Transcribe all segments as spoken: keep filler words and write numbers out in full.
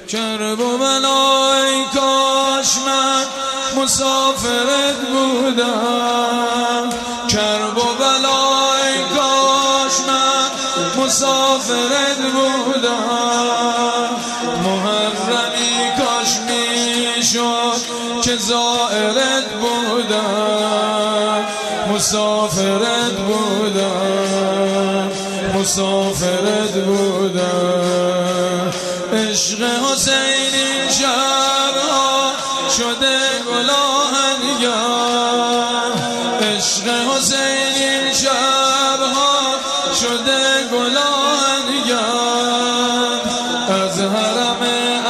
کربلا ای کاش من مسافرت بودم، کربلا ای کاش من مسافرت بودم، محرمی کاش میشد که زائرت بودم، مسافرت بودم، مسافرت بودم. عشق حسین این شبها شده گل آهنگر، عشق حسین این شبها شده گل آهنگر. از حرم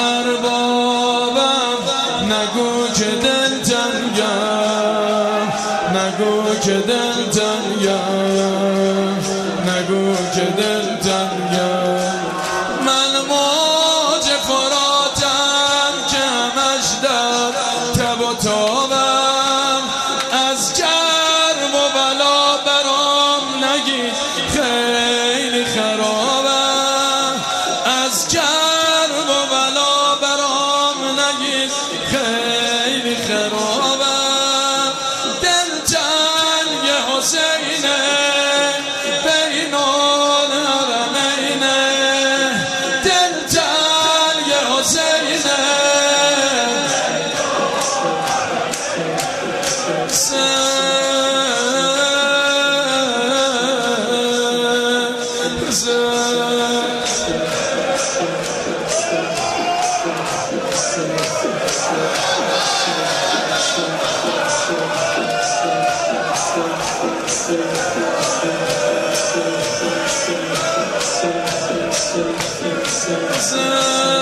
اربابم نگو که دل تنگم، نگو که دل تنگم، نگو که دل تنگم. من موج فراتم که همش در تب و تابم، از کرب و بلا برام نگید خیلی خرابم، از کرب و بلا برام نگید خیلی خرابم. دل تنگ حسینه بین الحرمین، دل تنگ حسینه Sen